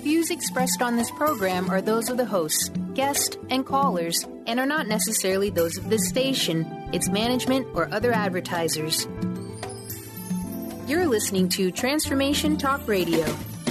views expressed on this program are those of the hosts, guests, and callers, and are not necessarily those of this station, its management, or other advertisers. You're listening to Transformation Talk Radio.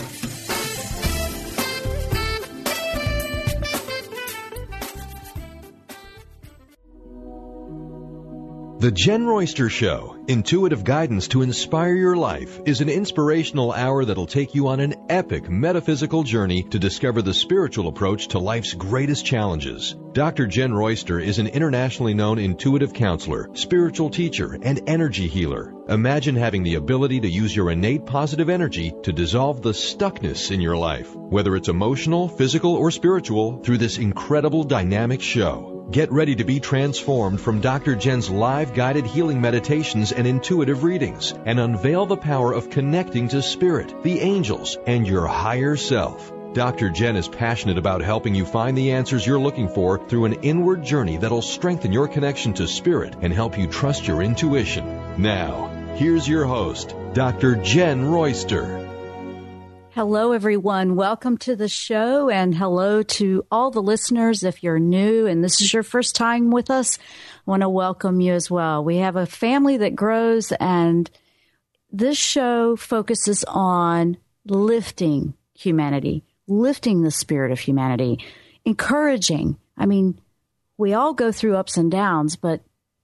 The Jen Royster Show, intuitive guidance to inspire your life, is an inspirational hour that'll take you on an epic metaphysical journey to discover the spiritual approach to life's greatest challenges. Dr. Jen Royster is an internationally known intuitive counselor, spiritual teacher, and energy healer. Imagine having the ability to use your innate positive energy to dissolve the stuckness in your life, whether it's emotional, physical, or spiritual, through this incredible dynamic show. Get ready to be transformed from Dr. Jen's live guided healing meditations and intuitive readings, and unveil the power of connecting to spirit, the angels, and your higher self. Dr. Jen is passionate about helping you find the answers you're looking for through an inward journey that'll strengthen your connection to spirit and help you trust your intuition. Now, here's your host, Dr. Jen Royster. Hello, everyone. Welcome to the show, and hello to all the listeners. If you're new and this is your first time with us, I want to welcome you as well. We have a family that grows, and this show focuses on lifting humanity, lifting the spirit of humanity, encouraging. I mean, we all go through ups and downs, but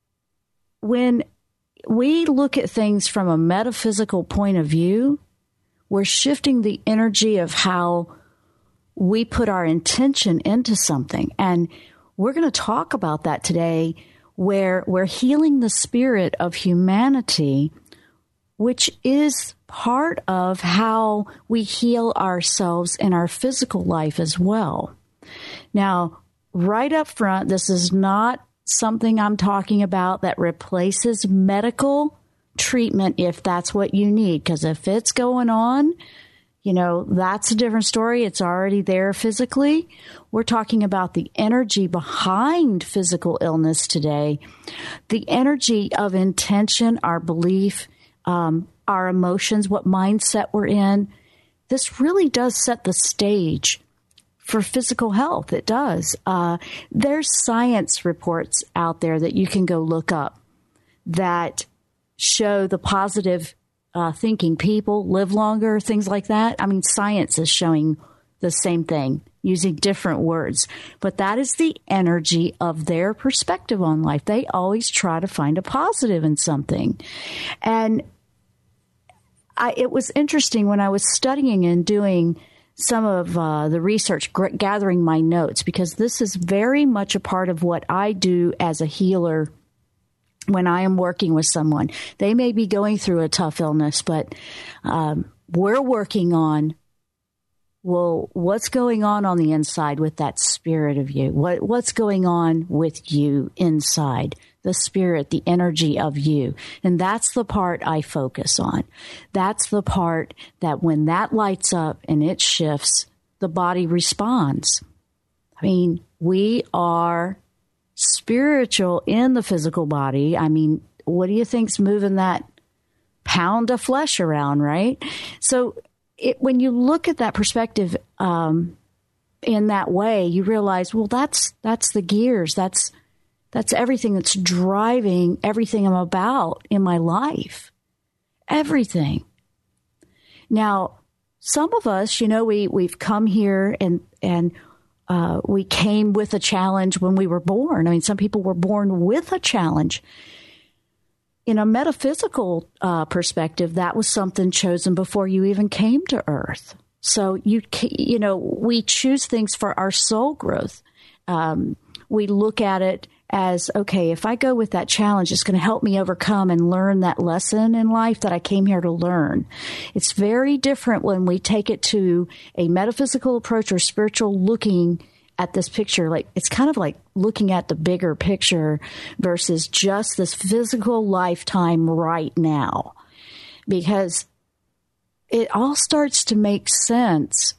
when we look at things from a metaphysical point of view, we're shifting the energy of how we put our intention into something. And we're going to talk about that today, where we're healing the spirit of humanity, which is part of how we heal ourselves in our physical life as well. Now, right up front, this is not something I'm talking about that replaces medical treatment if that's what you need, because if it's going on, you know, that's a different story. It's already there physically. We're talking about the energy behind physical illness today, the energy of intention, our belief, our emotions, what mindset we're in. This really does set the stage for physical health. It does. There's science reports out there that you can go look up that show the positive thinking people live longer, things like that. I mean, science is showing the same thing using different words, but that is the energy of their perspective on life. They always try to find a positive in something. And it was interesting when I was studying and doing some of the research, gathering my notes, because this is very much a part of what I do as a healer. When I am working with someone, they may be going through a tough illness, but we're working on, well, what's going on the inside with that spirit of you? What's going on with you inside, the spirit, the energy of you? And that's the part I focus on. That's the part that when that lights up and it shifts, the body responds. I mean, we are spiritual in the physical body. I mean, what do you think's moving that pound of flesh around, right? So when you look at that perspective in that way, you realize, well, that's the gears. That's everything that's driving everything I'm about in my life. Everything. Now, some of us, you know, we've come here and we came with a challenge when we were born. I mean, some people were born with a challenge. In a metaphysical perspective, that was something chosen before you even came to Earth. So, you know, we choose things for our soul growth. We look at it as, okay, if I go with that challenge, it's going to help me overcome and learn that lesson in life that I came here to learn. It's very different when we take it to a metaphysical approach or spiritual looking at this picture. Like, it's kind of like looking at the bigger picture versus just this physical lifetime right now, because it all starts to make sense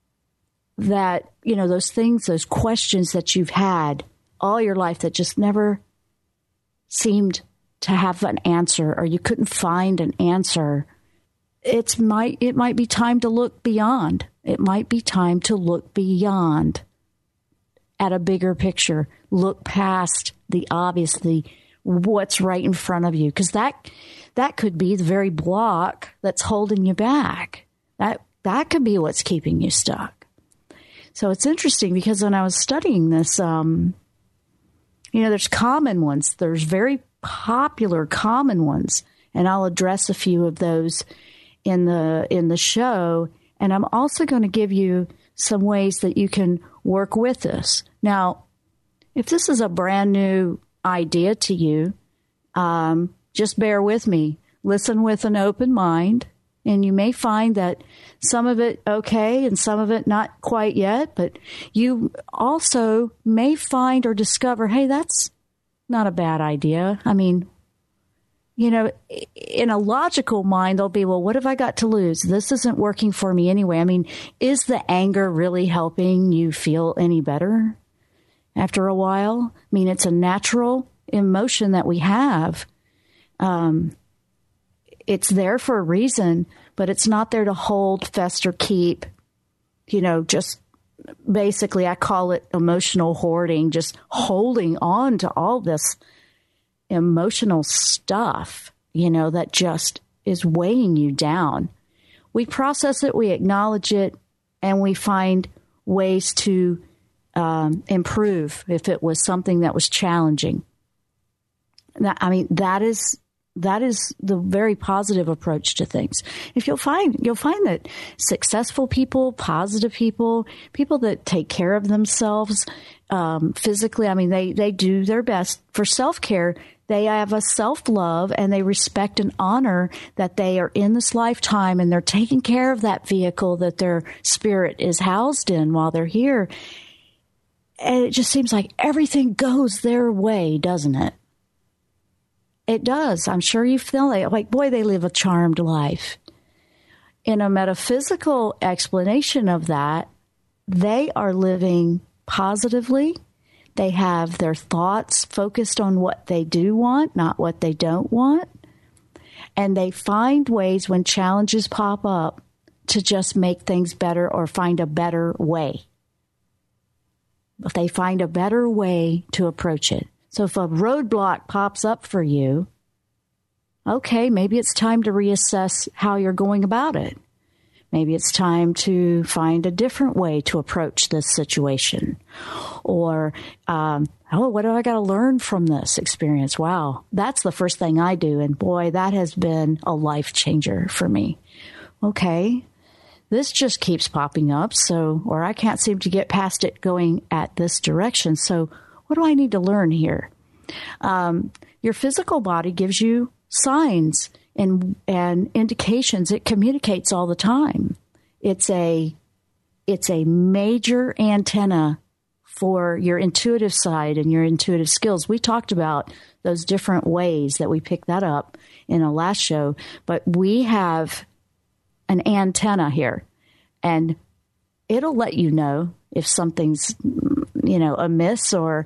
that, you know, those things, those questions that you've had all your life that just never seemed to have an answer, or you couldn't find an answer, it might be time to look beyond it might be time to look beyond at a bigger picture, look past the obvious, what's right in front of you, because that could be the very block that's holding you back. That could be what's keeping you stuck. So it's interesting because when I was studying this, there's common ones. There's very popular common ones, and I'll address a few of those in the show. And I'm also going to give you some ways that you can work with this. Now, if this is a brand new idea to you, just bear with me. Listen with an open mind, and you may find that some of it okay and some of it not quite yet, but you also may find or discover, hey, that's not a bad idea. I mean, in a logical mind, they'll be, well, what have I got to lose? This isn't working for me anyway. I mean, is the anger really helping you feel any better after a while? I mean, it's a natural emotion that we have. It's there for a reason, but it's not there to hold, fester, keep, just basically, I call it emotional hoarding, just holding on to all this emotional stuff, that just is weighing you down. We process it, we acknowledge it, and we find ways to improve if it was something that was challenging. That is the very positive approach to things. If you'll find that successful people, positive people that take care of themselves physically, they do their best for self-care. They have a self-love and they respect and honor that they are in this lifetime and they're taking care of that vehicle that their spirit is housed in while they're here. And it just seems like everything goes their way, doesn't it? It does. I'm sure you feel like, boy, they live a charmed life. In a metaphysical explanation of that, they are living positively. They have their thoughts focused on what they do want, not what they don't want. And they find ways when challenges pop up to just make things better or find a better way. If they find a better way to approach it. So if a roadblock pops up for you, okay, maybe it's time to reassess how you're going about it. Maybe it's time to find a different way to approach this situation. Or, what do I got to learn from this experience? Wow, that's the first thing I do. And boy, that has been a life changer for me. Okay, this just keeps popping up, or I can't seem to get past it going at this direction. So what do I need to learn here? Your physical body gives you signs and indications. It communicates all the time. It's a major antenna for your intuitive side and your intuitive skills. We talked about those different ways that we pick that up in a last show, but we have an antenna here, and it'll let you know if something's, amiss or,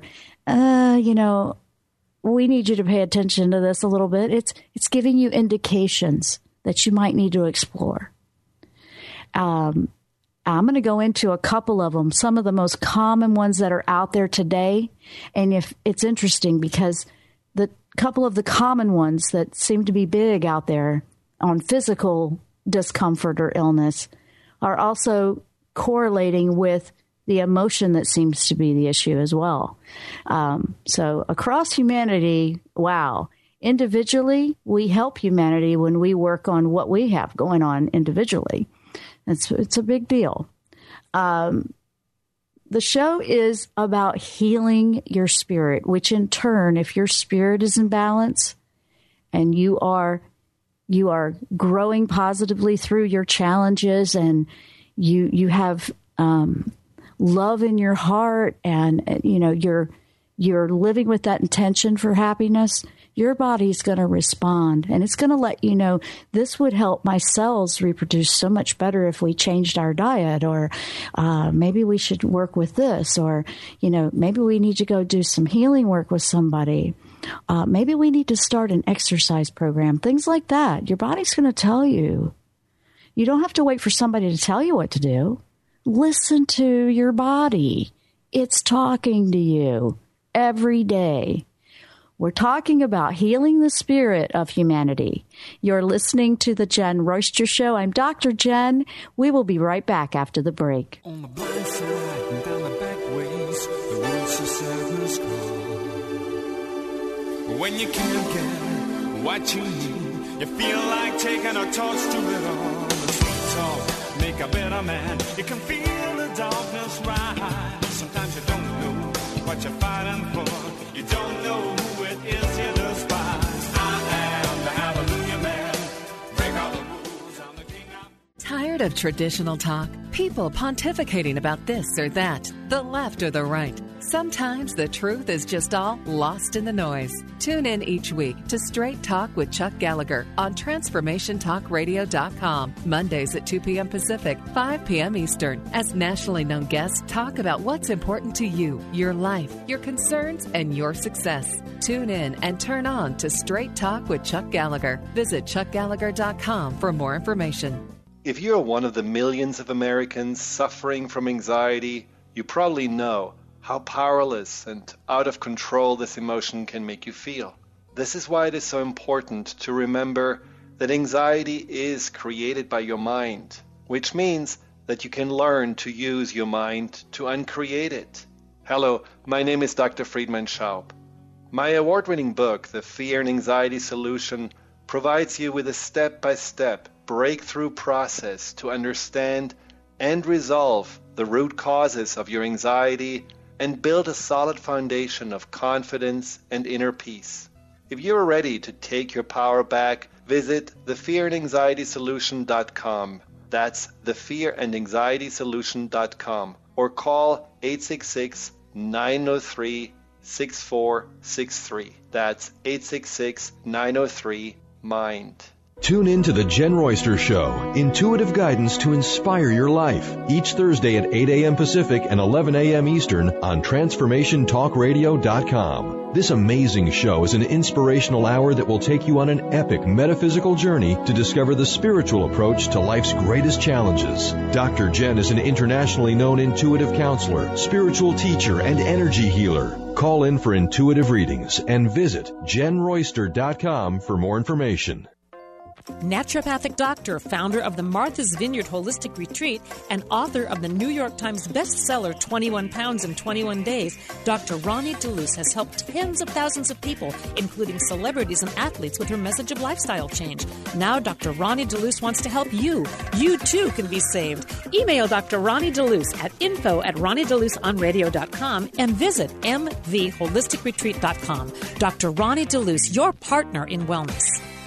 we need you to pay attention to this a little bit. It's giving you indications that you might need to explore. I'm going to go into a couple of them, some of the most common ones that are out there today. And if it's interesting because the couple of the common ones that seem to be big out there on physical discomfort or illness are also correlating with the emotion that seems to be the issue as well. So across humanity, wow. Individually, we help humanity when we work on what we have going on individually. It's a big deal. The show is about healing your spirit, which in turn, if your spirit is in balance and you are growing positively through your challenges and you have love in your heart and you're living with that intention for happiness, your body's going to respond, and it's going to let you know, this would help my cells reproduce so much better if we changed our diet, or maybe we should work with this, or maybe we need to go do some healing work with somebody. Maybe we need to start an exercise program, things like that. Your body's going to tell you. You don't have to wait for somebody to tell you what to do. Listen to your body. It's talking to you every day. We're talking about healing the spirit of humanity. You're listening to The Jen Royster Show. I'm Dr. Jen. We will be right back after the break. On the blind side and down the back ways, the roads to sadness come. When you can't get what you need, you feel like taking a torch to it all. The sweet talk make a better man. You can feel the darkness rise. Sometimes you don't know what you're fighting for. You don't know who it is you despise. I am the Hallelujah Man. Break all the rules. I'm the king of... Tired of traditional talk? People pontificating about this or that, the left or the right. Sometimes the truth is just all lost in the noise. Tune in each week to Straight Talk with Chuck Gallagher on TransformationTalkRadio.com, Mondays at 2 p.m. Pacific, 5 p.m. Eastern, as nationally known guests talk about what's important to you, your life, your concerns, and your success. Tune in and turn on to Straight Talk with Chuck Gallagher. Visit ChuckGallagher.com for more information. If you're one of the millions of Americans suffering from anxiety, you probably know how powerless and out of control this emotion can make you feel. This is why it is so important to remember that anxiety is created by your mind, which means that you can learn to use your mind to uncreate it. Hello, my name is Dr. Friedemann Schaub. My award-winning book, The Fear and Anxiety Solution, provides you with a step-by-step breakthrough process to understand and resolve the root causes of your anxiety and build a solid foundation of confidence and inner peace. If you are ready to take your power back, visit thefearandanxietysolution.com. That's thefearandanxietysolution.com, or call 866-903-6463. That's 866-903-MIND. Tune in to The Jen Royster Show, intuitive guidance to inspire your life, each Thursday at 8 a.m. Pacific and 11 a.m. Eastern on TransformationTalkRadio.com. This amazing show is an inspirational hour that will take you on an epic metaphysical journey to discover the spiritual approach to life's greatest challenges. Dr. Jen is an internationally known intuitive counselor, spiritual teacher, and energy healer. Call in for intuitive readings and visit JenRoyster.com for more information. Naturopathic doctor, founder of the Martha's Vineyard Holistic Retreat, and author of the New York Times bestseller 21 Pounds in 21 Days, Dr. Ronnie DeLuce has helped tens of thousands of people, including celebrities and athletes, with her message of lifestyle change. Now Dr. Ronnie DeLuce wants to help you. You too can be saved. Email Dr. Ronnie DeLuce at info@RonnieDeLuceOnRadio.com and visit mvholisticretreat.com. Dr. Ronnie DeLuce, your partner in wellness.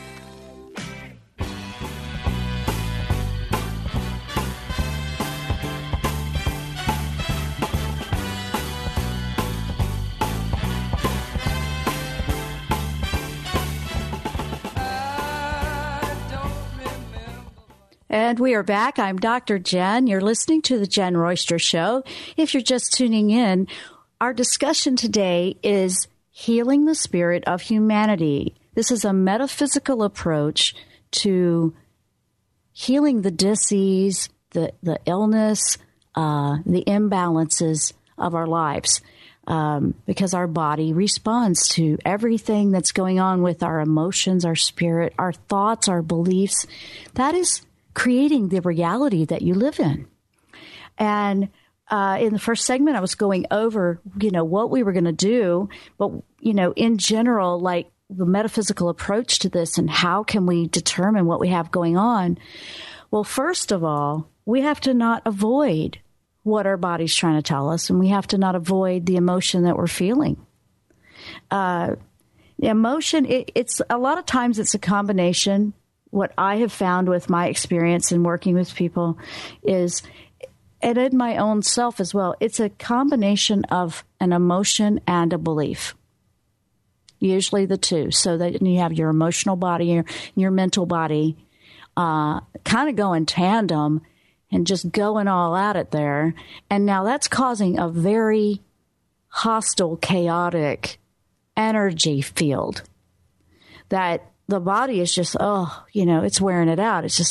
And we are back. I'm Dr. Jen. You're listening to The Jen Royster Show. If you're just tuning in, our discussion today is healing the spirit of humanity. This is a metaphysical approach to healing the disease, the illness, the imbalances of our lives, because our body responds to everything that's going on with our emotions, our spirit, our thoughts, our beliefs. That is creating the reality that you live in. And in the first segment, I was going over, what we were going to do, but, in general, like the metaphysical approach to this and how can we determine what we have going on. Well, first of all, we have to not avoid what our body's trying to tell us, and we have to not avoid the emotion that we're feeling. The emotion, it's a lot of times it's a combination. What I have found with my experience in working with people is, and in my own self as well, it's a combination of an emotion and a belief. Usually the two, so that you have your emotional body, your mental body, kind of go in tandem and just going all at it there. And now that's causing a very hostile, chaotic energy field that the body is just, it's wearing it out. It's just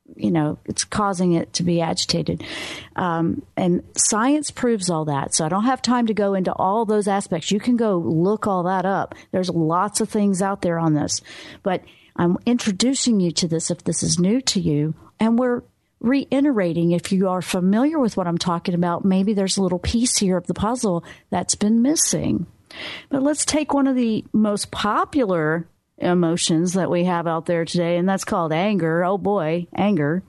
it's causing it to be agitated. And science proves all that. So I don't have time to go into all those aspects. You can go look all that up. There's lots of things out there on this. But I'm introducing you to this if this is new to you. And we're reiterating, if you are familiar with what I'm talking about, maybe there's a little piece here of the puzzle that's been missing. But let's take one of the most popular emotions that we have out there today, and that's called anger. Oh boy, anger.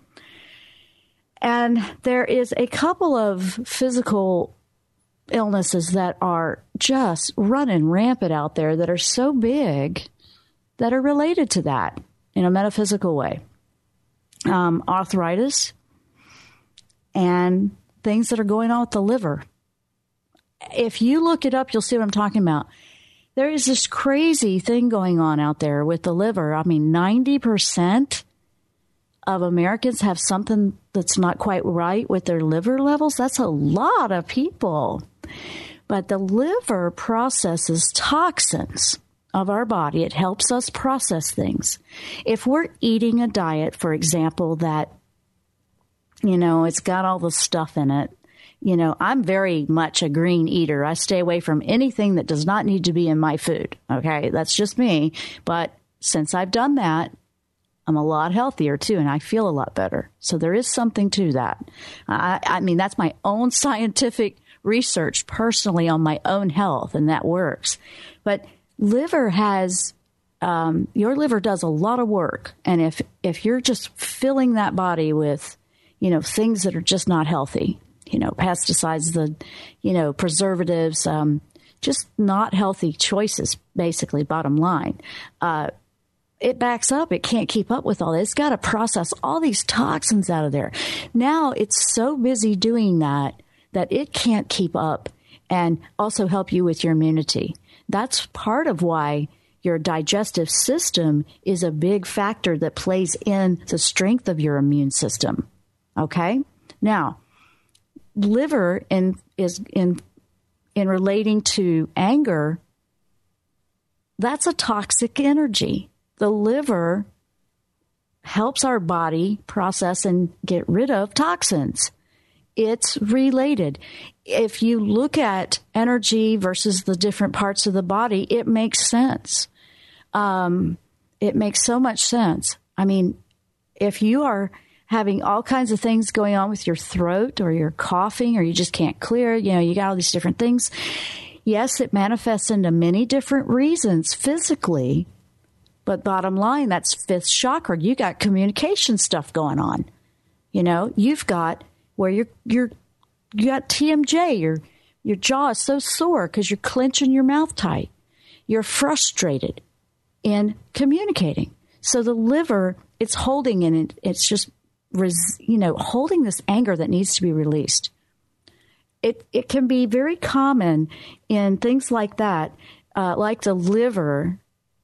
And there is a couple of physical illnesses that are just running rampant out there that are so big that are related to that in a metaphysical way. Arthritis and things that are going on with the liver. If you look it up, you'll see what I'm talking about. There is this crazy thing going on out there with the liver. I mean, 90% of Americans have something that's not quite right with their liver levels. That's a lot of people. But the liver processes toxins of our body. It helps us process things. If we're eating a diet, for example, that, it's got all the stuff in it, I'm very much a green eater. I stay away from anything that does not need to be in my food. Okay, that's just me. But since I've done that, I'm a lot healthier too, and I feel a lot better. So there is something to that. I mean, that's my own scientific research personally on my own health, and that works. But liver has, your liver does a lot of work. And if you're just filling that body with, things that are just not healthy, pesticides, preservatives, just not healthy choices, basically, bottom line. It backs up. It can't keep up with all that. It's got to process all these toxins out of there. Now it's so busy doing that it can't keep up and also help you with your immunity. That's part of why your digestive system is a big factor that plays in the strength of your immune system. Okay? Now, liver is in relating to anger, that's a toxic energy. The liver helps our body process and get rid of toxins. It's related. If you look at energy versus the different parts of the body, it makes sense. It makes so much sense. I mean, if you are having all kinds of things going on with your throat, or you're coughing, or you just can't clear, you got all these different things. Yes, it manifests into many different reasons physically, but bottom line, that's fifth chakra. You got communication stuff going on. You've got where you got TMJ, your jaw is so sore because you're clenching your mouth tight. You're frustrated in communicating. So the liver, it's holding in it. It's just holding this anger that needs to be released. It can be very common in things like that, like the liver,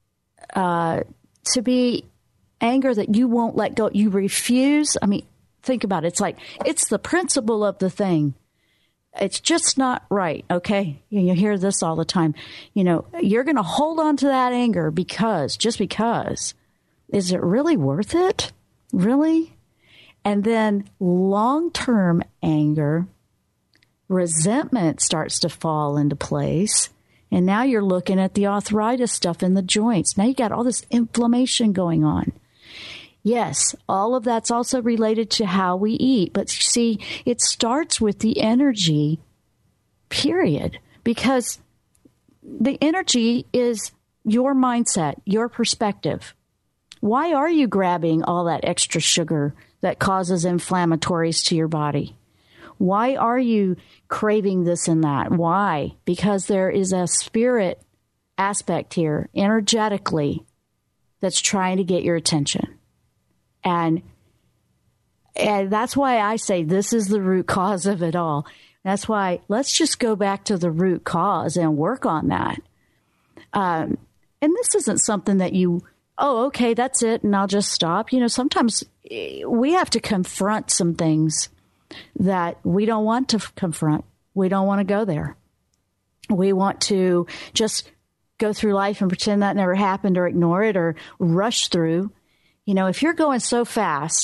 to be anger that you won't let go. You refuse. I mean, think about it. It's like, it's the principle of the thing. It's just not right. Okay. You hear this all the time. You're going to hold on to that anger just because. Is it really worth it? Really? And then long-term anger, resentment starts to fall into place. And now you're looking at the arthritis stuff in the joints. Now you got all this inflammation going on. Yes, all of that's also related to how we eat. But see, it starts with the energy, period. Because the energy is your mindset, your perspective. Why are you grabbing all that extra sugar that causes inflammatories to your body? Why are you craving this and that? Why? Because there is a spirit aspect here, energetically, that's trying to get your attention. And that's why I say this is the root cause of it all. That's why let's just go back to the root cause and work on that. And this isn't something that okay, that's it, and I'll just stop. Sometimes we have to confront some things that we don't want to confront. We don't want to go there. We want to just go through life and pretend that never happened, or ignore it, or rush through. If you're going so fast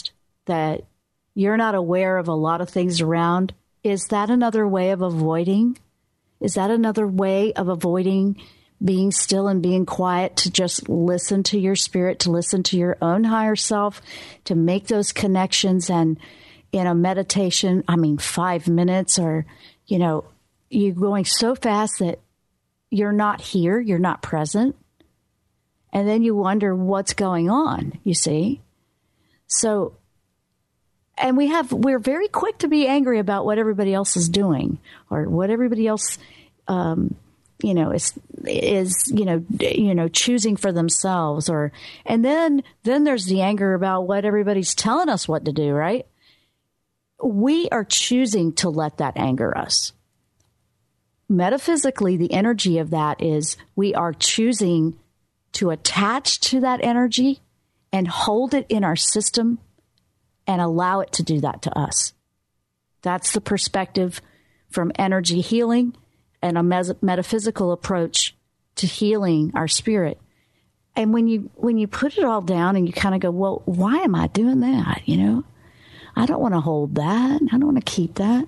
that you're not aware of a lot of things around, is that another way of avoiding? Is that another way of avoiding being still and being quiet, to just listen to your spirit, to listen to your own higher self, to make those connections? And in a meditation, 5 minutes, or, you're going so fast that you're not here, you're not present. And then you wonder what's going on, you see? So, and we're very quick to be angry about what everybody else is doing, or what everybody else, is choosing for themselves, and then there's the anger about what everybody's telling us what to do, right? We are choosing to let that anger us. Metaphysically, the energy of that is we are choosing to attach to that energy and hold it in our system and allow it to do that to us. That's the perspective from energy healing and a metaphysical approach to healing our spirit. And when you put it all down and you kind of go, well, why am I doing that? I don't want to hold that. I don't want to keep that.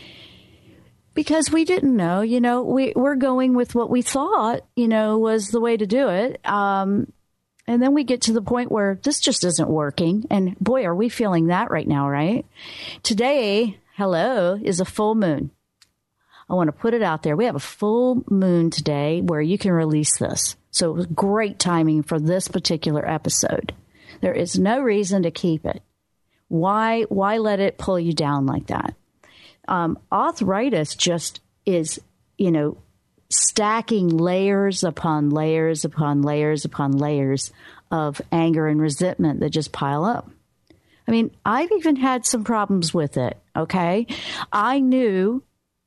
Because we didn't know, we're going with what we thought, was the way to do it. And then we get to the point where this just isn't working. And boy, are we feeling that right now, right? Today, is a full moon. I want to put it out there. We have a full moon today where you can release this. So it was great timing for this particular episode. There is no reason to keep it. Why let it pull you down like that? Arthritis just is, stacking layers upon layers upon layers upon layers of anger and resentment that just pile up. I've even had some problems with it, okay? I knew,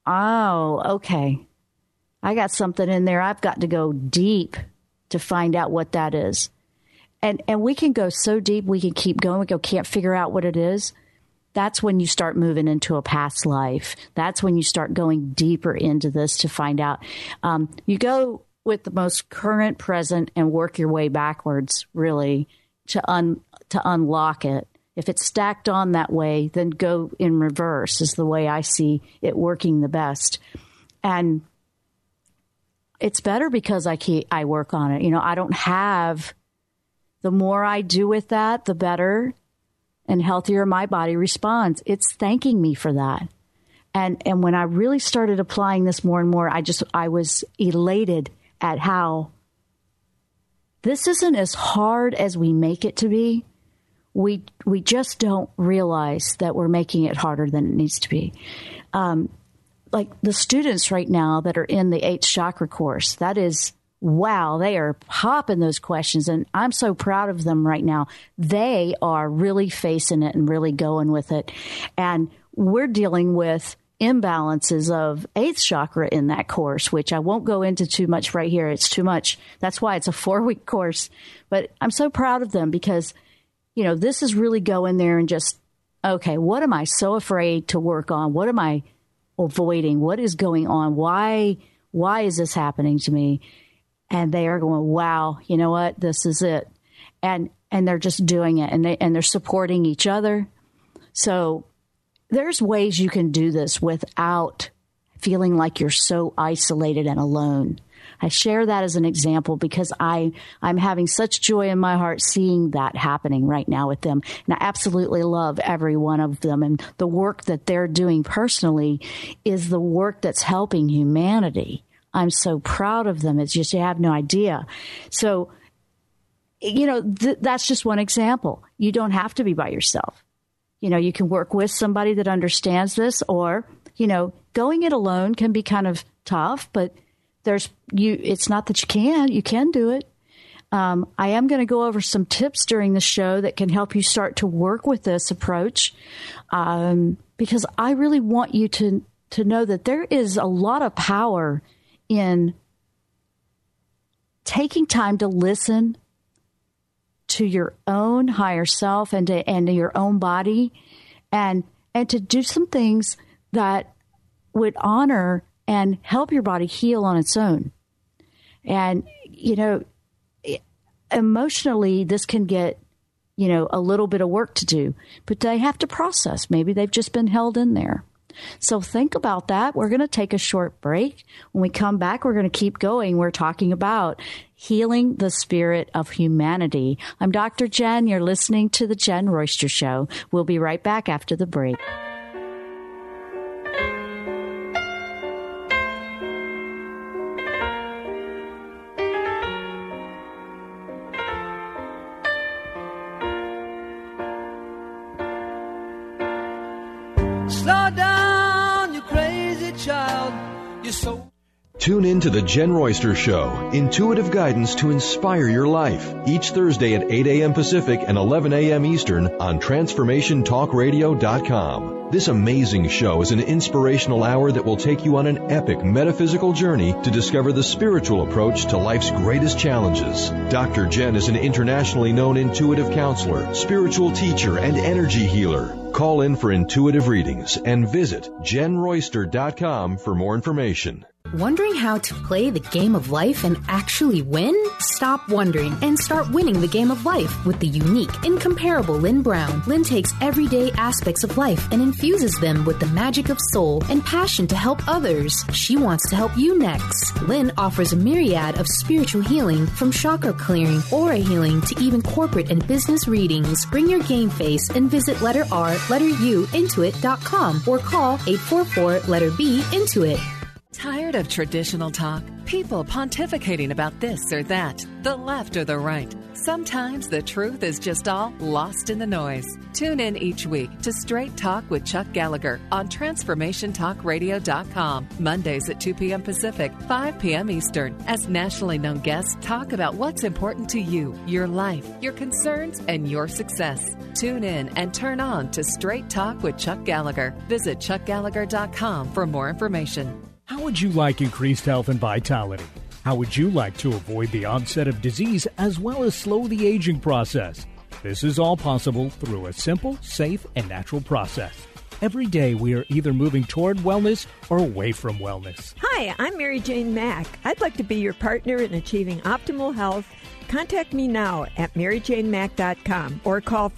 okay, I got something in there. I've got to go deep to find out what that is. And we can go so deep, we can keep going, can't figure out what it is. That's when you start moving into a past life. That's when you start going deeper into this to find out. You go with the most current, present, and work your way backwards, really, to unlock it. If it's stacked on that way, then go in reverse is the way I see it working the best. And it's better because I work on it. I don't have, the more I do with that, the better and healthier my body responds. It's thanking me for that. And when I really started applying this more and more, I was elated at how this isn't as hard as we make it to be. We just don't realize that we're making it harder than it needs to be. Like the students right now that are in the 8th chakra course, that is, wow, they are popping those questions. And I'm so proud of them right now. They are really facing it and really going with it. And we're dealing with imbalances of 8th chakra in that course, which I won't go into too much right here. It's too much. That's why it's a 4-week course. But I'm so proud of them because, this is really going there and just, okay, what am I so afraid to work on? What am I avoiding? What is going on? Why is this happening to me? And they are going, wow, you know what? This is it. And they're just doing it, and they're supporting each other. So there's ways you can do this without feeling like you're so isolated and alone. I share that as an example because I'm having such joy in my heart seeing that happening right now with them. And I absolutely love every one of them. And the work that they're doing personally is the work that's helping humanity. I'm so proud of them. It's just, you have no idea. So, that's just one example. You don't have to be by yourself. You can work with somebody that understands this, or, going it alone can be kind of tough, but it's not that you can do it. I am going to go over some tips during the show that can help you start to work with this approach. Because I really want you to know that there is a lot of power in taking time to listen to your own higher self and to your own body, and to do some things that would honor and help your body heal on its own. And, emotionally, this can get, a little bit of work to do, but they have to process. Maybe they've just been held in there. So think about that. We're going to take a short break. When we come back, we're going to keep going. We're talking about healing the spirit of humanity. I'm Dr. Jen. You're listening to The Jen Royster Show. We'll be right back after the break. Slow down, you crazy child. You're so... Tune in to The Jen Royster Show, intuitive guidance to inspire your life, each Thursday at 8 a.m. Pacific and 11 a.m. Eastern on TransformationTalkRadio.com. This amazing show is an inspirational hour that will take you on an epic metaphysical journey to discover the spiritual approach to life's greatest challenges. Dr. Jen is an internationally known intuitive counselor, spiritual teacher, and energy healer. Call in for intuitive readings and visit JenRoyster.com for more information. Wondering how to play the game of life and actually win? Stop wondering and start winning the game of life with the unique, incomparable Lynn Brown. Lynn takes everyday aspects of life and infuses them with the magic of soul and passion to help others. She wants to help you next. Lynn offers a myriad of spiritual healing, from chakra clearing, aura healing, to even corporate and business readings. Bring your game face and visit letter R, letter U, Intuit.com or call 844 letter B, Intuit. Tired of traditional talk? People pontificating about this or that, the left or the right. Sometimes the truth is just all lost in the noise. Tune in each week to Straight Talk with Chuck Gallagher on TransformationTalkRadio.com, Mondays at 2 p.m. Pacific, 5 p.m. Eastern, as nationally known guests talk about what's important to you, your life, your concerns, and your success. Tune in and turn on to Straight Talk with Chuck Gallagher. Visit ChuckGallagher.com for more information. How would you like increased health and vitality? How would you like to avoid the onset of disease as well as slow the aging process? This is all possible through a simple, safe, and natural process. Every day we are either moving toward wellness or away from wellness. Hi, I'm Mary Jane Mack. I'd like to be your partner in achieving optimal health. Contact me now at MaryJaneMack.com or call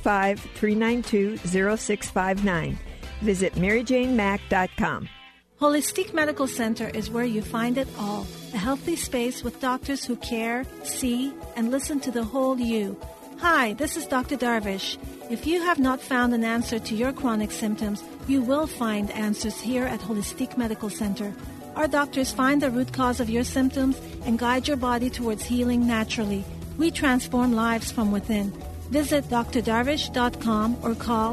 425-392-0659. Visit MaryJaneMack.com. Holistic Medical Center is where you find it all. A healthy space with doctors who care, see, and listen to the whole you. Hi, this is Dr. Darvish. If you have not found an answer to your chronic symptoms, you will find answers here at Holistic Medical Center. Our doctors find the root cause of your symptoms and guide your body towards healing naturally. We transform lives from within. Visit drdarvish.com or call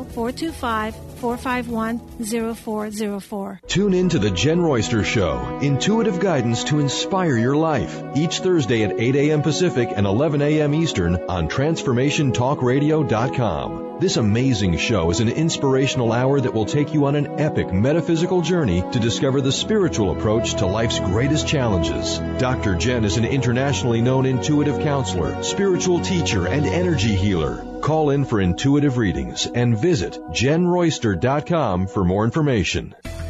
425-451-0404. Tune in to The Jen Royster Show, intuitive guidance to inspire your life, each Thursday at 8 a.m. Pacific and 11 a.m. Eastern on TransformationTalkRadio.com. This amazing show is an inspirational hour that will take you on an epic metaphysical journey to discover the spiritual approach to life's greatest challenges. Dr. Jen is an internationally known intuitive counselor, spiritual teacher, and energy healer. Call in for intuitive readings and visit JenRoyster.com for more information.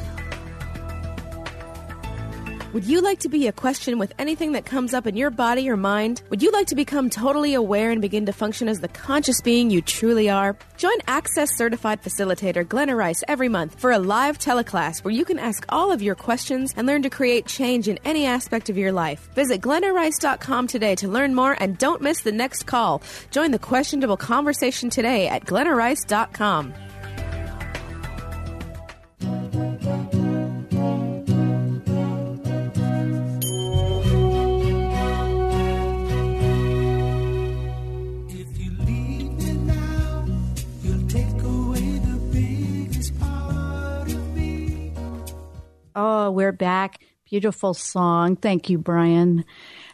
Would you like to be a question with anything that comes up in your body or mind? Would you like to become totally aware and begin to function as the conscious being you truly are? Join Access Certified Facilitator Glenna Rice every month for a live teleclass where you can ask all of your questions and learn to create change in any aspect of your life. Visit GlennaRice.com today to learn more and don't miss the next call. Join the questionable conversation today at GlennaRice.com. Oh, we're back. Beautiful song. Thank you, Brian.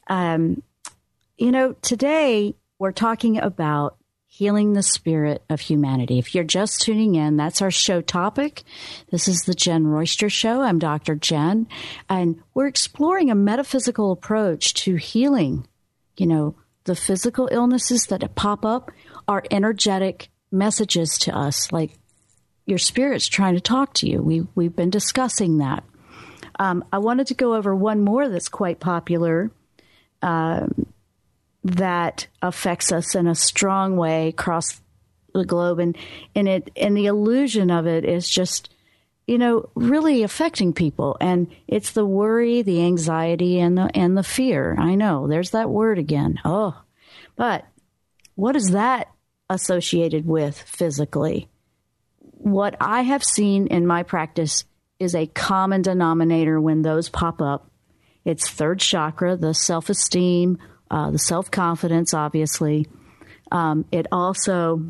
Today we're talking about healing the spirit of humanity. If you're just tuning in, that's our show topic. This is the Jen Royster Show. I'm Dr. Jen, and we're exploring a metaphysical approach to healing. The physical illnesses that pop up are energetic messages to us, like your spirit's trying to talk to you. We've been discussing that. I wanted to go over one more that's quite popular. that affects us in a strong way across the globe. And the illusion of it is just, really affecting people. And it's the worry, the anxiety, and the fear. I know, there's that word again. Oh, but what is that associated with physically? What I have seen in my practice is a common denominator when those pop up. It's third chakra, the self-esteem, the self-confidence, obviously. It also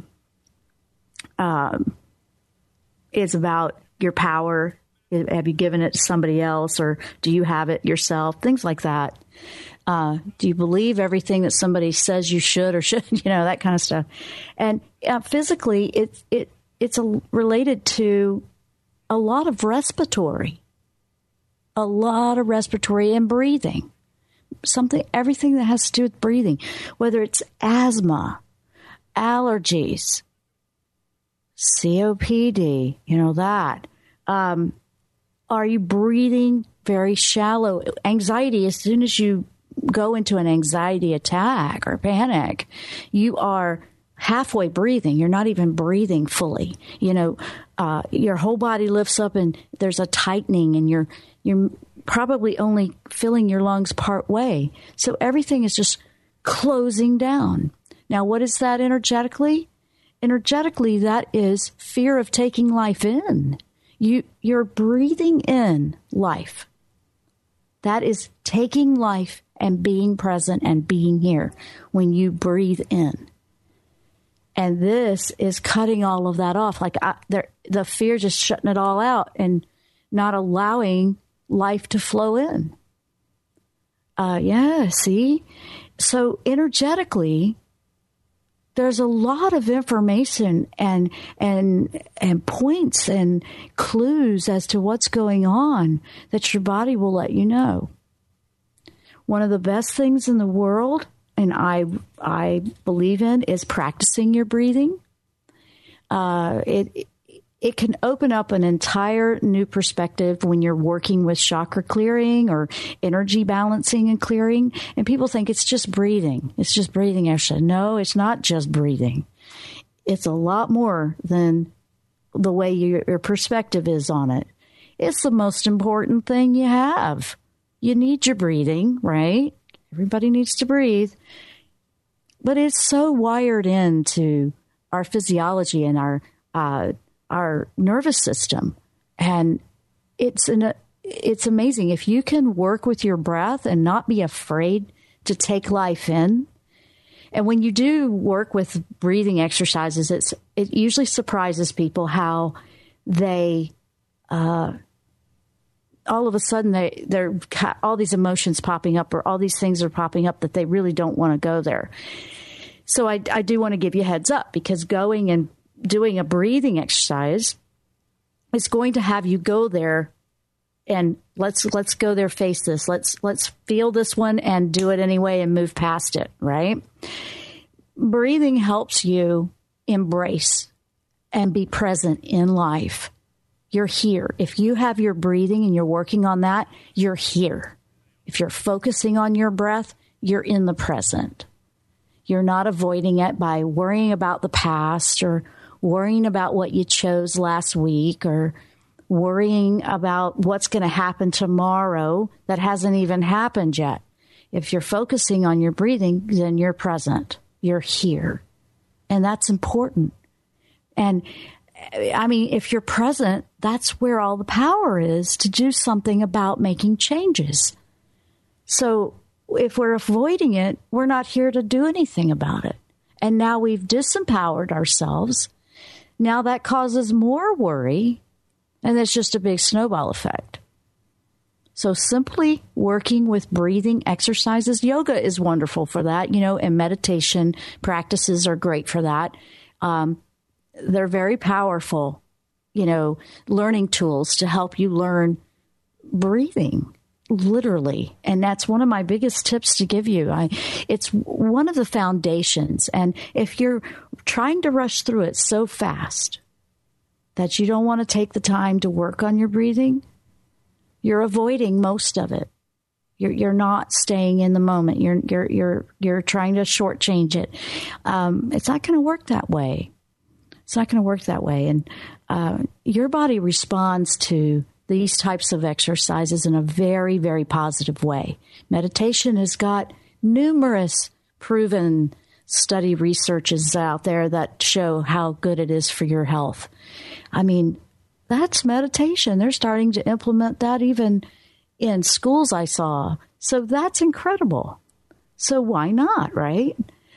is about your power. Have you given it to somebody else, or do you have it yourself? Things like that. Do you believe everything that somebody says you should or shouldn't? that kind of stuff. And physically, it's related to a lot of respiratory and breathing. Everything that has to do with breathing, whether it's asthma, allergies, COPD, that. Are you breathing very shallow? Anxiety, as soon as you go into an anxiety attack or panic, you are halfway breathing. You're not even breathing fully. Your whole body lifts up and there's a tightening, and you're probably only filling your lungs part way. So everything is just closing down. Now, what is that energetically? Energetically, that is fear of taking life in. You're breathing in life. That is taking life and being present and being here when you breathe in. And this is cutting all of that off. The fear just shutting it all out and not allowing life to flow in. See? So energetically, there's a lot of information and points and clues as to what's going on that your body will let you know. One of the best things in the world, and I believe in, is practicing your breathing. It can open up an entire new perspective when you're working with chakra clearing or energy balancing and clearing. And people think it's just breathing. It's just breathing extra. No, it's not just breathing. It's a lot more than the way your perspective is on it. It's the most important thing you have. You need your breathing, right? Everybody needs to breathe. But it's so wired into our physiology and our nervous system. And it's amazing. If you can work with your breath and not be afraid to take life in. And when you do work with breathing exercises, it usually surprises people how they, all of a sudden they're all these emotions popping up, or all these things are popping up that they really don't want to go there. So I do want to give you a heads up, because going and doing a breathing exercise is going to have you go there, and let's go there, face this. Let's feel this one and do it anyway and move past it, right? Breathing helps you embrace and be present in life. You're here. If you have your breathing and you're working on that, you're here. If you're focusing on your breath, you're in the present. You're not avoiding it by worrying about the past, or worrying about what you chose last week, or worrying about what's going to happen tomorrow that hasn't even happened yet. If you're focusing on your breathing, then you're present. You're here. And that's important. And I mean, if you're present, that's where all the power is to do something about making changes. So if we're avoiding it, we're not here to do anything about it. And now we've disempowered ourselves. Now that causes more worry, and it's just a big snowball effect. So simply working with breathing exercises, yoga is wonderful for that, and meditation practices are great for that. They're very powerful, learning tools to help you learn breathing, literally. And that's one of my biggest tips to give you. It's one of the foundations. And if you're trying to rush through it so fast that you don't want to take the time to work on your breathing, you're avoiding most of it. You're not staying in the moment. You're trying to shortchange it. It's not going to work that way. It's not going to work that way. And your body responds to these types of exercises in a very, very positive way. Meditation has got numerous proven study researches out there that show how good it is for your health. I mean, that's meditation. They're starting to implement that even in schools I saw. So that's incredible. So why not, right?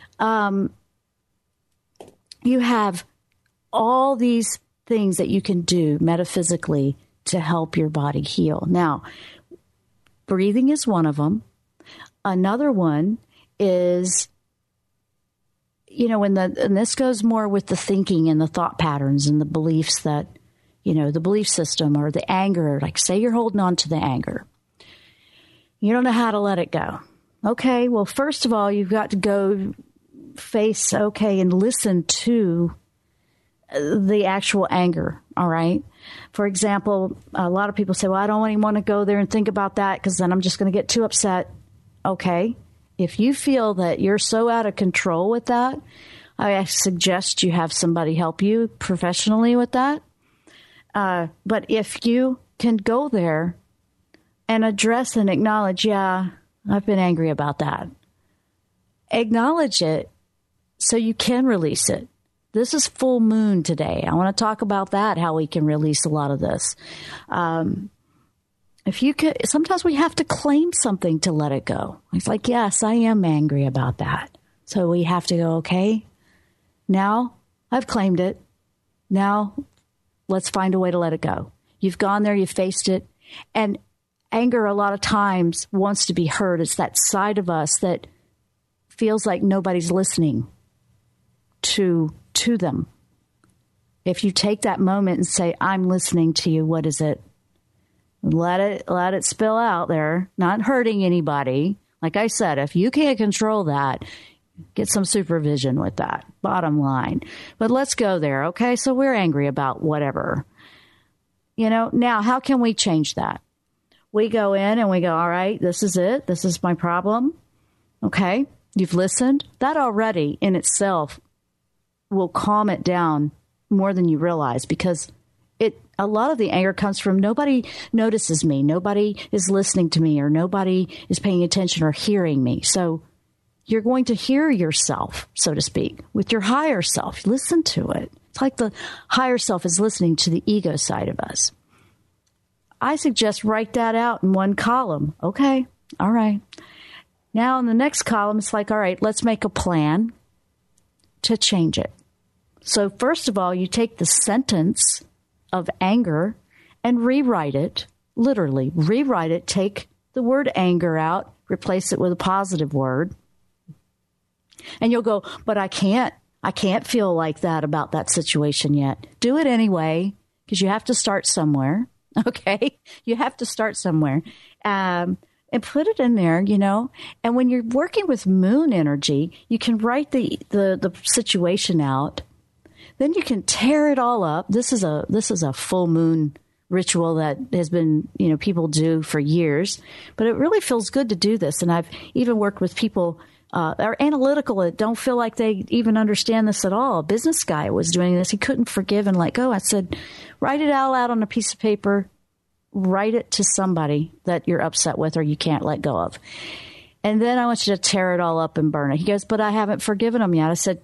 You have all these things that you can do metaphysically to help your body heal. Now, breathing is one of them. Another one is, and this goes more with the thinking and the thought patterns and the beliefs that, the belief system or the anger. Like, say you're holding on to the anger. You don't know how to let it go. Okay, well, first of all, you've got to go face, and listen to the actual anger, all right? For example, a lot of people say, well, I don't even want to go there and think about that because then I'm just going to get too upset. Okay, if you feel that you're so out of control with that, I suggest you have somebody help you professionally with that. But if you can go there and address and acknowledge, yeah, I've been angry about that. Acknowledge it so you can release it. This is full moon today. I want to talk about that, how we can release a lot of this. If you could, sometimes we have to claim something to let it go. It's like, yes, I am angry about that. So we have to go, okay, now I've claimed it. Now let's find a way to let it go. You've gone there, you've faced it. And anger a lot of times wants to be heard. It's that side of us that feels like nobody's listening to them. If you take that moment and say, I'm listening to you, what is it? Let it spill out there, not hurting anybody. Like I said, if you can't control that, get some supervision with that, bottom line. But let's go there, okay? So we're angry about whatever. Now how can we change that? We go in and we go, all right, this is it. This is my problem. Okay, you've listened. That already in itself will calm it down more than you realize, because a lot of the anger comes from nobody notices me, nobody is listening to me, or nobody is paying attention or hearing me. So you're going to hear yourself, so to speak, with your higher self. Listen to it. It's like the higher self is listening to the ego side of us. I suggest write that out in one column. Okay, all right. Now in the next column, it's like, all right, let's make a plan to change it. So first of all, you take the sentence of anger and rewrite it, literally rewrite it, take the word anger out, replace it with a positive word. And you'll go, but I can't feel like that about that situation yet. Do it anyway, because you have to start somewhere. Okay. You have to start somewhere. And put it in there, and when you're working with moon energy, you can write the situation out. Then you can tear it all up. This is a full moon ritual that has been, people do for years, but it really feels good to do this. And I've even worked with people are analytical that don't feel like they even understand this at all. A business guy was doing this. He couldn't forgive and let go. I said, write it all out on a piece of paper. Write it to somebody that you're upset with or you can't let go of. And then I want you to tear it all up and burn it. He goes, but I haven't forgiven him yet. I said,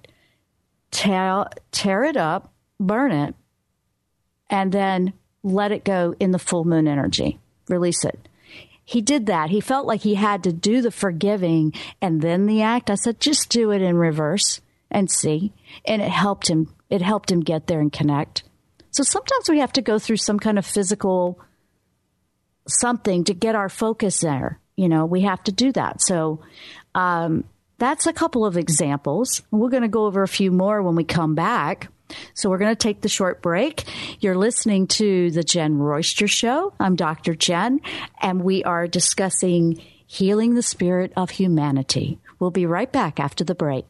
tear it up, burn it, and then let it go in the full moon energy. Release it. He did that. He felt like he had to do the forgiving and then the act. I said, just do it in reverse and see. And it helped him. It helped him get there and connect. So sometimes we have to go through some kind of physical something to get our focus there. We have to do that. So that's a couple of examples. We're going to go over a few more when we come back. So we're going to take the short break. You're listening to The Jen Royster Show. I'm Dr. Jen, and we are discussing healing the spirit of humanity. We'll be right back after the break.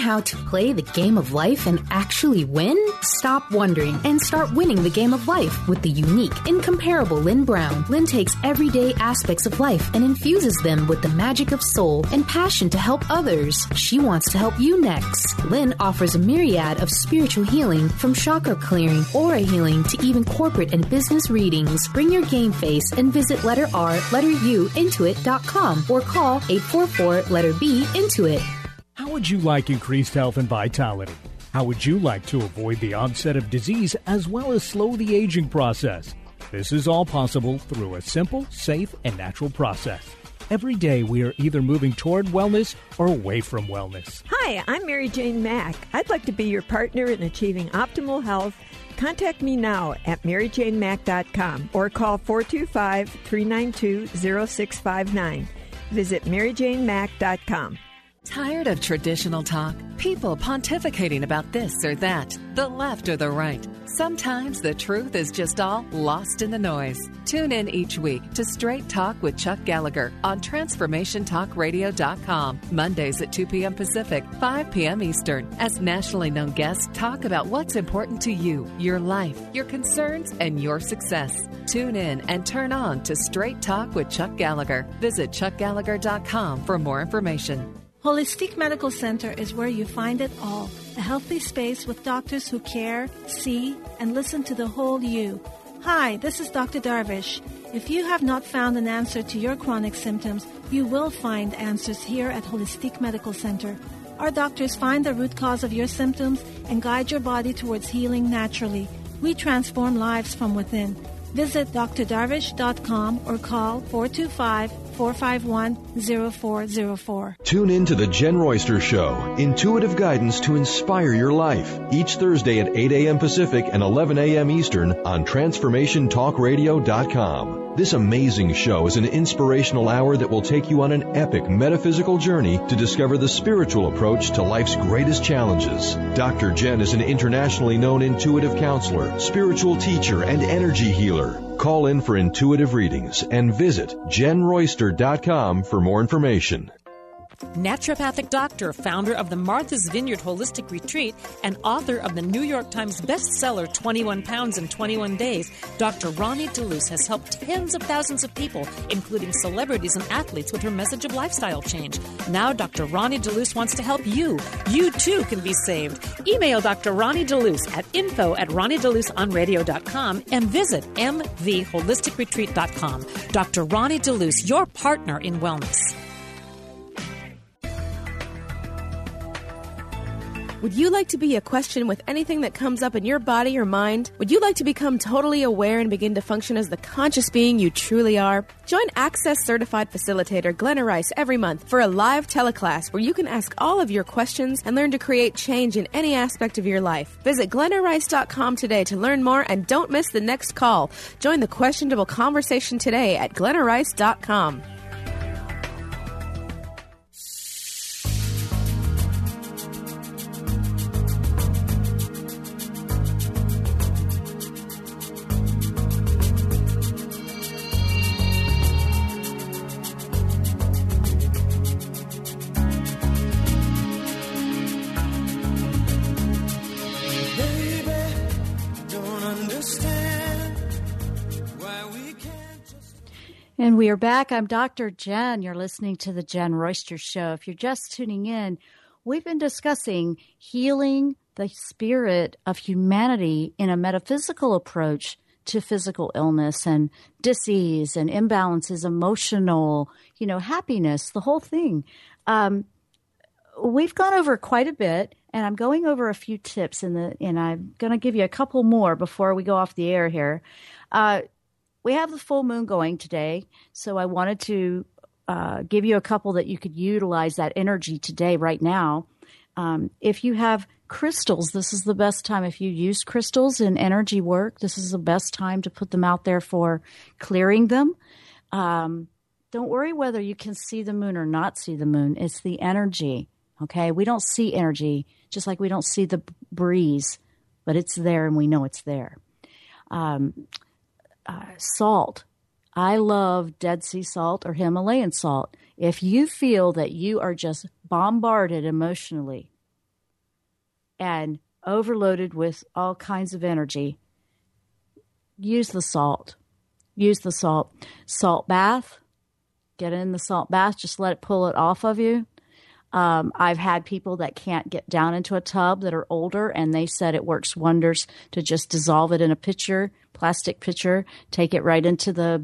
how to play the game of life and actually win? Stop wondering and start winning the game of life with the unique, incomparable Lynn Brown. Lynn takes everyday aspects of life and infuses them with the magic of soul and passion to help others. She wants to help you next. Lynn offers a myriad of spiritual healing, from chakra clearing, aura healing, to even corporate and business readings. Bring your game face and visit letter R, letter U, Intuit.com or call 844-letter-B, Intuit. How would you like increased health and vitality? How would you like to avoid the onset of disease as well as slow the aging process? This is all possible through a simple, safe, and natural process. Every day we are either moving toward wellness or away from wellness. Hi, I'm Mary Jane Mack. I'd like to be your partner in achieving optimal health. Contact me now at maryjanemack.com or call 425-392-0659. Visit maryjanemack.com. Tired of traditional talk? People pontificating about this or that, the left or the right. Sometimes the truth is just all lost in the noise. Tune in each week to Straight Talk with Chuck Gallagher on TransformationTalkRadio.com, Mondays at 2 p.m. Pacific, 5 p.m. Eastern, as nationally known guests talk about what's important to you, your life, your concerns, and your success. Tune in and turn on to Straight Talk with Chuck Gallagher. Visit ChuckGallagher.com for more information. Holistic Medical Center is where you find it all. A healthy space with doctors who care, see, and listen to the whole you. Hi, this is Dr. Darvish. If you have not found an answer to your chronic symptoms, you will find answers here at Holistic Medical Center. Our doctors find the root cause of your symptoms and guide your body towards healing naturally. We transform lives from within. Visit drdarvish.com or call 425-451-0404. Tune in to The Jen Royster Show, intuitive guidance to inspire your life, each Thursday at 8 a.m. Pacific and 11 a.m. Eastern on TransformationTalkRadio.com. This amazing show is an inspirational hour that will take you on an epic metaphysical journey to discover the spiritual approach to life's greatest challenges. Dr. Jen is an internationally known intuitive counselor, spiritual teacher, and energy healer. Call in for intuitive readings and visit JenRoyster.com for more information. Naturopathic doctor, founder of the Martha's Vineyard Holistic Retreat, and author of the New York Times bestseller 21 Pounds in 21 Days, Dr. Ronnie DeLuce has helped tens of thousands of people, including celebrities and athletes, with her message of lifestyle change. Now Dr. Ronnie DeLuce wants to help you. You too can be saved. Email Dr. Ronnie DeLuce at info@RonnieDeLuceOnRadio.com and visit mvholisticretreat.com. Dr. Ronnie DeLuce, your partner in wellness. Would you like to be a question with anything that comes up in your body or mind? Would you like to become totally aware and begin to function as the conscious being you truly are? Join Access Certified Facilitator Glenna Rice every month for a live teleclass where you can ask all of your questions and learn to create change in any aspect of your life. Visit GlennaRice.com today to learn more and don't miss the next call. Join the questionable conversation today at GlennaRice.com. And we are back. I'm Dr. Jen. You're listening to The Jen Royster Show. If you're just tuning in, we've been discussing healing the spirit of humanity in a metaphysical approach to physical illness and disease and imbalances, emotional, happiness, the whole thing. We've gone over quite a bit, and I'm going over a few tips, and I'm going to give you a couple more before we go off the air here. We have the full moon going today, so I wanted to give you a couple that you could utilize that energy today, right now. If you have crystals, this is the best time. If you use crystals in energy work, this is the best time to put them out there for clearing them. Don't worry whether you can see the moon or not see the moon. It's the energy, okay? We don't see energy, just like we don't see the breeze, but it's there and we know it's there. Salt. I love Dead Sea salt or Himalayan salt. If you feel that you are just bombarded emotionally, and overloaded with all kinds of energy, use the salt. Use the salt. Salt bath. Get in the salt bath. Just let it pull it off of you. I've had people that can't get down into a tub that are older, and they said it works wonders to just dissolve it in a pitcher, plastic pitcher, take it right into the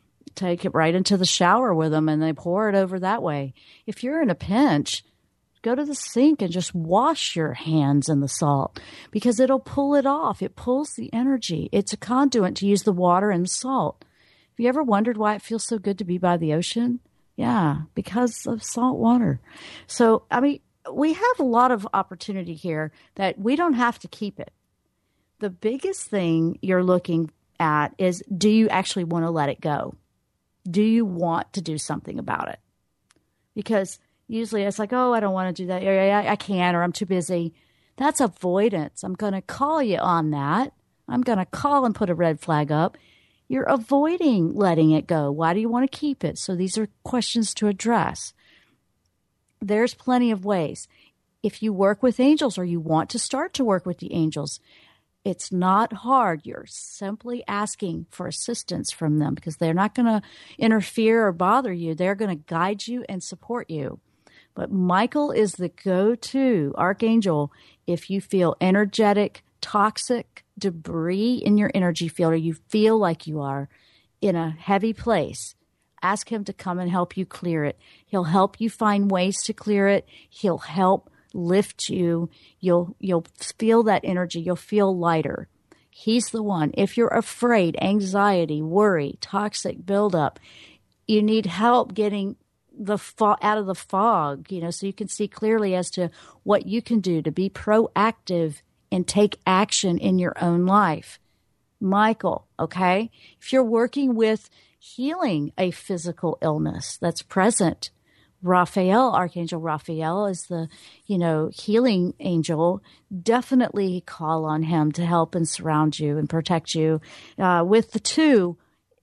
shower with them, and they pour it over that way. If you're in a pinch, go to the sink and just wash your hands in the salt because it'll pull it off. It pulls the energy. It's a conduit to use the water and the salt. Have you ever wondered why it feels so good to be by the ocean? Yeah, because of salt water. So, I mean, we have a lot of opportunity here that we don't have to keep it. The biggest thing you're looking at is, do you actually want to let it go? Do you want to do something about it? Because usually it's like, oh, I don't want to do that. I can't, or I'm too busy. That's avoidance. I'm going to call you on that. I'm going to call and put a red flag up. You're avoiding letting it go. Why do you want to keep it? So these are questions to address. There's plenty of ways. If you work with angels or you want to start to work with the angels, it's not hard. You're simply asking for assistance from them because they're not going to interfere or bother you. They're going to guide you and support you. But Michael is the go-to archangel if you feel energetic, toxic debris in your energy field, or you feel like you are in a heavy place. Ask him to come and help you clear it. He'll help you find ways to clear it. He'll help lift you. You'll feel that energy. You'll feel lighter. He's the one. If you're afraid, anxiety, worry, toxic buildup, you need help getting out of the fog, so you can see clearly as to what you can do to be proactive and take action in your own life. Michael, okay? If you're working with healing a physical illness that's present, Raphael, Archangel Raphael is the, healing angel. Definitely call on him to help and surround you and protect you. With the two,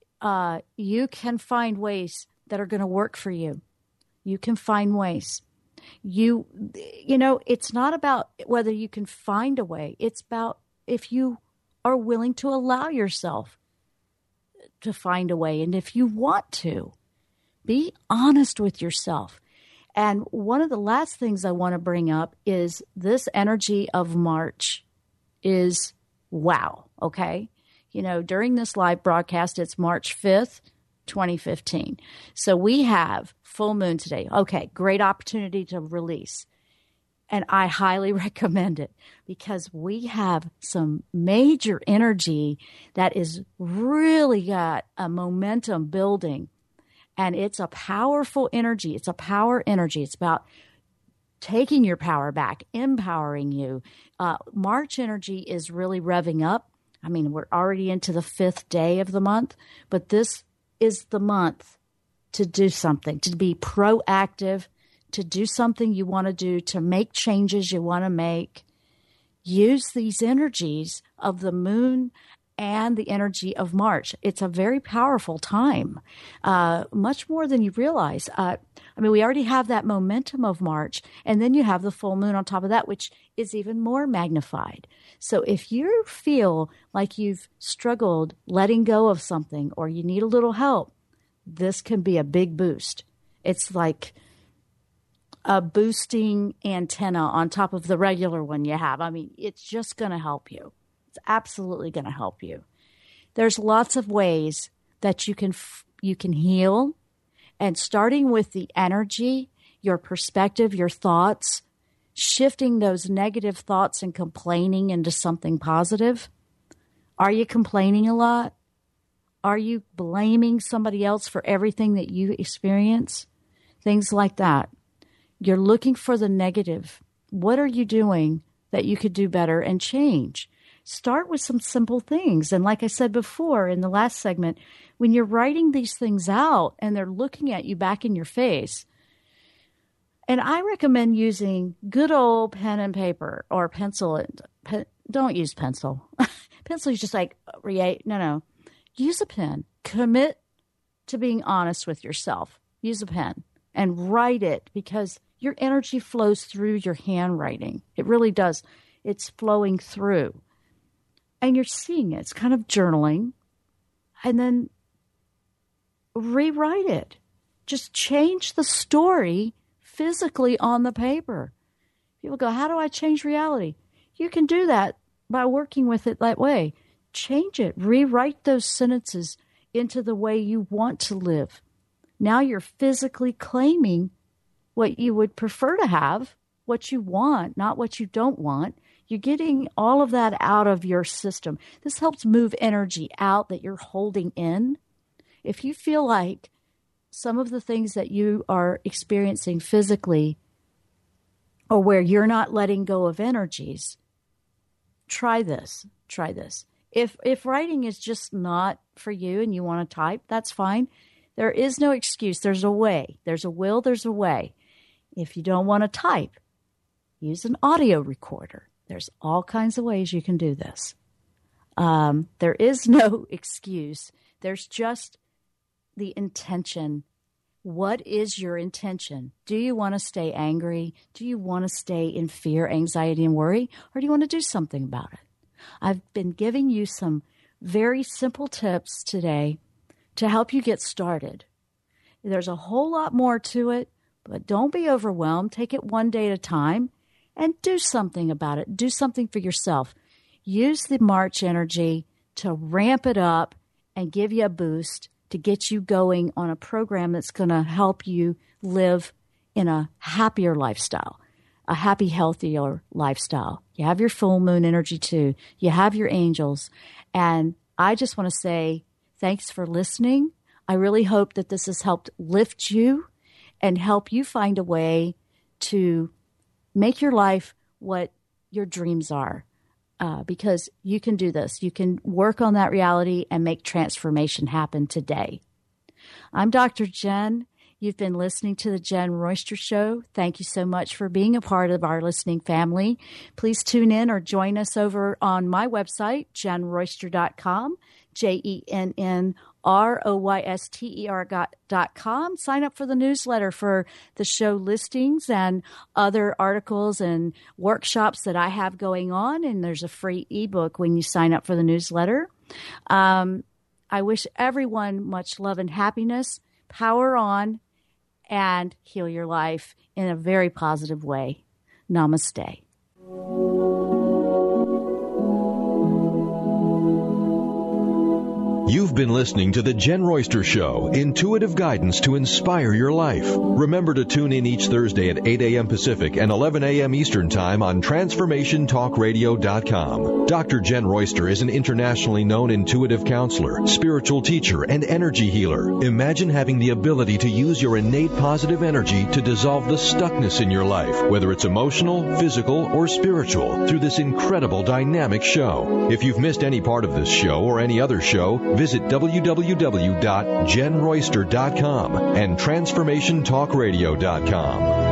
you can find ways that are going to work for you. You can find ways. It's not about whether you can find a way. It's about if you are willing to allow yourself to find a way. And if you want to, be honest with yourself. And one of the last things I want to bring up is this energy of March is wow. Okay. During this live broadcast, it's March 5th. 2015. So we have full moon today. Okay, great opportunity to release. And I highly recommend it because we have some major energy that is really got a momentum building. And it's a powerful energy. It's a power energy. It's about taking your power back, empowering you. March energy is really revving up. I mean, we're already into the 5th day of the month, but this is the month to do something, to be proactive, to do something you want to do, to make changes you want to make. Use these energies of the moon and the energy of March. It's a very powerful time, much more than you realize. We already have that momentum of March, and then you have the full moon on top of that, which is even more magnified. So if you feel like you've struggled letting go of something or you need a little help, this can be a big boost. It's like a boosting antenna on top of the regular one you have. It's just going to help you. It's absolutely going to help you. There's lots of ways that you can heal, and starting with the energy, your perspective, your thoughts, shifting those negative thoughts and complaining into something positive. Are you complaining a lot? Are you blaming somebody else for everything that you experience? Things like that. You're looking for the negative. What are you doing that you could do better and change? Start with some simple things. And like I said before in the last segment, when you're writing these things out and they're looking at you back in your face, and I recommend using good old pen and paper or pencil. Don't use pencil. Pencil is just like, no. Use a pen. Commit to being honest with yourself. Use a pen and write it because your energy flows through your handwriting. It really does. It's flowing through. And you're seeing it. It's kind of journaling. And then rewrite it. Just change the story physically on the paper. People go, how do I change reality? You can do that by working with it that way. Change it. Rewrite those sentences into the way you want to live. Now you're physically claiming what you would prefer to have, what you want, not what you don't want. You're getting all of that out of your system. This helps move energy out that you're holding in. If you feel like some of the things that you are experiencing physically or where you're not letting go of energies, try this. Try this. If writing is just not for you and you want to type, that's fine. There is no excuse. There's a way. There's a will. There's a way. If you don't want to type, use an audio recorder. There's all kinds of ways you can do this. There is no excuse. There's just the intention. What is your intention? Do you want to stay angry? Do you want to stay in fear, anxiety, and worry? Or do you want to do something about it? I've been giving you some very simple tips today to help you get started. There's a whole lot more to it, but don't be overwhelmed. Take it one day at a time and do something about it. Do something for yourself. Use the March energy to ramp it up and give you a boost to get you going on a program that's going to help you live in a happier lifestyle, a happy, healthier lifestyle. You have your full moon energy too. You have your angels. And I just want to say thanks for listening. I really hope that this has helped lift you and help you find a way to make your life what your dreams are. Because you can do this. You can work on that reality and make transformation happen today. I'm Dr. Jen. You've been listening to the Jen Royster Show. Thank you so much for being a part of our listening family. Please tune in or join us over on my website, jenroyster.com, JenRoyster.com. Sign up for the newsletter for the show listings and other articles and workshops that I have going on. And there's a free ebook when you sign up for the newsletter. I wish everyone much love and happiness. Power on and heal your life in a very positive way. Namaste. You've been listening to The Jen Royster Show, intuitive guidance to inspire your life. Remember to tune in each Thursday at 8 a.m. Pacific and 11 a.m. Eastern Time on TransformationTalkRadio.com. Dr. Jen Royster is an internationally known intuitive counselor, spiritual teacher, and energy healer. Imagine having the ability to use your innate positive energy to dissolve the stuckness in your life, whether it's emotional, physical, or spiritual, through this incredible dynamic show. If you've missed any part of this show or any other show, visit www.jenroyster.com and TransformationTalkRadio.com.